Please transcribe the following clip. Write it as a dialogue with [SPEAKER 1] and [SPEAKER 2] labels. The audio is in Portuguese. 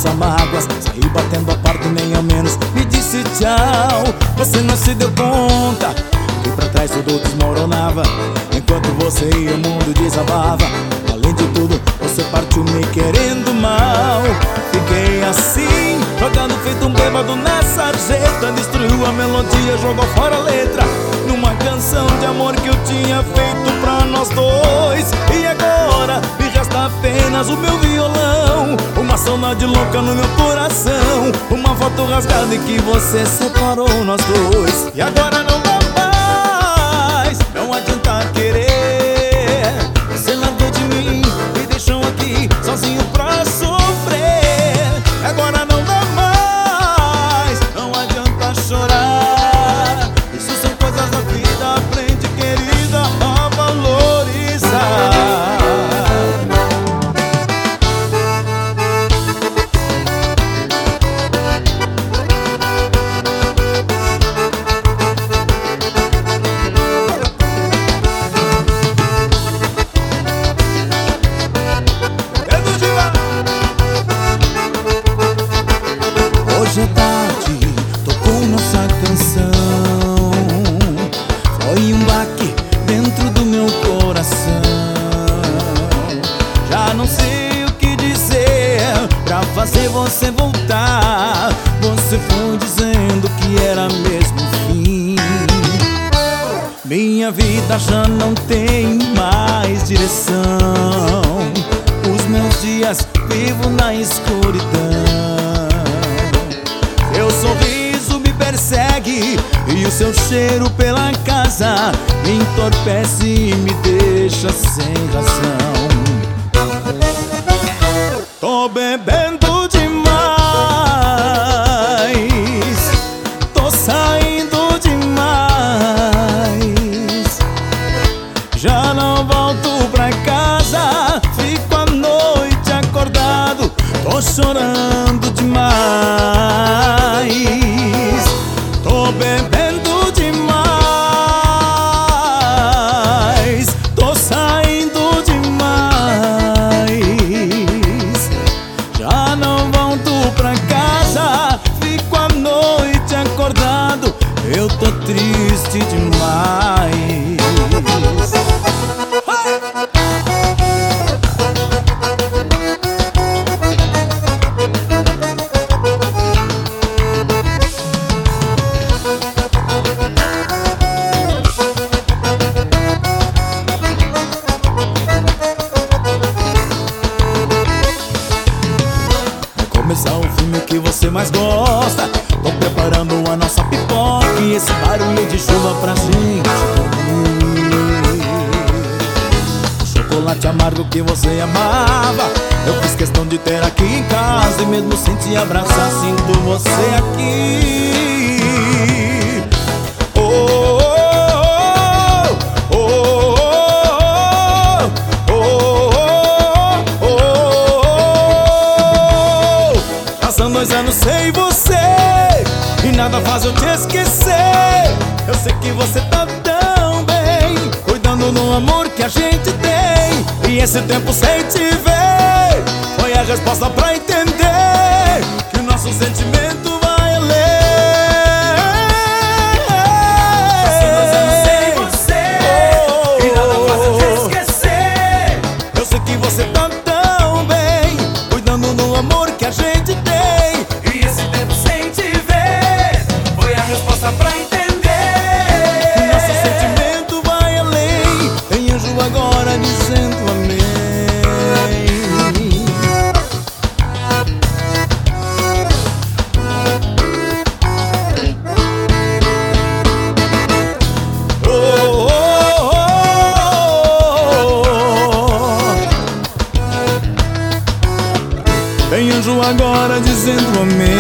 [SPEAKER 1] nossas mágoas. Saí batendo a porta e nem ao menos me disse tchau. Você não se deu conta que pra trás tudo desmoronava. Enquanto você ia o mundo desabava. Além de tudo, você partiu me querendo mal. Fiquei assim, jogando feito um bêbado na sarjeta. Destruiu a melodia, jogou fora a letra numa canção de amor que eu tinha feito pra nós dois. E agora me resta apenas o meu violão, uma saudade louca no meu coração, uma foto rasgada em que você separou nós dois. E agora não dá mais, não adianta querer. Você largou de mim, me deixou aqui sozinho pra sofrer. Agora não dá mais, não adianta chorar. Isso são coisas da vida, aprende, querida, a valorizar. Hoje é tarde, tocou nossa canção. Foi um baque dentro do meu coração. Já não sei o que dizer pra fazer você voltar. Você foi dizendo que era mesmo o fim. Minha vida já não tem mais direção. Os meus dias vivo na escuridão. Seu sorriso me persegue e o seu cheiro pela casa me entorpece e me deixa sem razão. Tô bebendo demais, tô saindo demais. Já não volto pra casa, fico a noite acordado, tô chorando demais. Tô bebendo demais, tô saindo demais. Já não volto pra casa, fico a noite acordado, eu tô triste demais. Começar o filme que você mais gosta. Tô preparando a nossa pipoca e esse barulho de chuva pra gente dormir. O chocolate amargo que você amava, eu fiz questão de ter aqui em casa. E mesmo sem te abraçar, sinto você aqui. São 2 anos sem você e nada faz eu te esquecer. Eu sei que você tá tão bem, cuidando do amor que a gente tem. E esse tempo sem te ver foi a resposta pra entender que o nosso sentimento vai além. São 2 anos sem você e nada faz eu te esquecer. Eu sei que você tá tão bem, cuidando do amor que a gente tem. Pra entender, nosso sentimento vai além. Tem anjo agora dizendo amém. Oh, oh, oh, oh. Tem anjo agora dizendo amém.